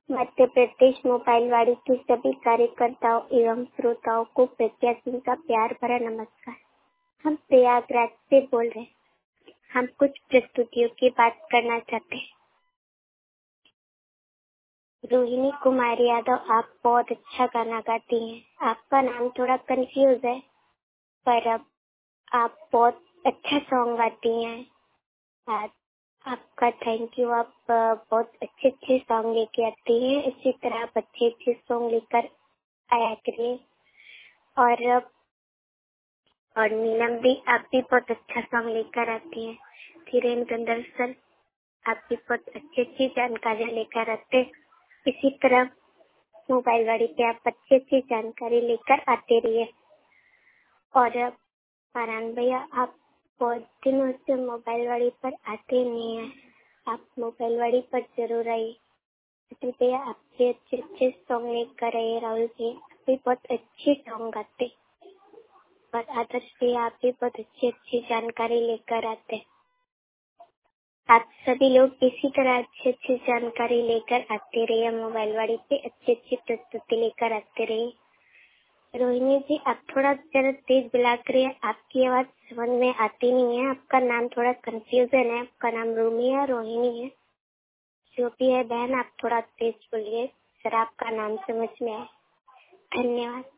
Madhya Pradesh mobile वाणी के सभी कार्यकर्ताओं एवं श्रोताओं को प्रज्ञा सिंह का प्यार भरा नमस्कार। हम प्रयागराज से बोल रहे हैं। हम कुछ प्रस्तुतियों की बात करना चाहते हैं। रोहिणी कुमारी यादव, आप बहुत अच्छा गाना गाती हैं। आपका नाम थोड़ा कंफ्यूज है, पर अब आप बहुत अच्छा सॉन्ग गाती हैं। आपका थैंक यू। आप बहुत अच्छे अच्छे सॉन्ग लेके आती हैं। इसी तरह आप अच्छे अच्छे सॉन्ग लेकर आया करिए। और नीलम भी, आप भी बहुत अच्छा सॉन्ग लेकर आती हैं। धीरेन्द्र सर, आप भी बहुत अच्छी अच्छी जानकारी लेकर आते हैं। इसी तरह मोबाइल वाड़ी पे आप अच्छी अच्छी जानकारी लेकर आते रहिए। और फरहान भैया, आप बहुत दिनों से मोबाइल वाड़ी पर आते नहीं हैं। आप मोबाइल वाड़ी पर जरूर आइए। अतुल भैया, आपके अच्छे अच्छे सॉन्ग लेकर आए। राहुल जी, आप भी बहुत अच्छे सॉन्ग गाते। और आदर्श भैया, आप भी बहुत अच्छी अच्छी जानकारी लेकर आते। आप सभी लोग इसी तरह अच्छी अच्छी जानकारी लेकर आते रहिए। मोबाइल वाड़ी पे अच्छी अच्छी प्रस्तुति लेकर आते रहिए। रोहिणी जी, आप थोड़ा जरा तेज बुला करिए। आपकी आवाज समझ में आती नहीं है। आपका नाम थोड़ा कंफ्यूजन है। आपका नाम रूमी है, रोहिणी है, जो भी है। बहन, आप थोड़ा तेज बोलिए, सर आपका नाम समझ में आए। धन्यवाद।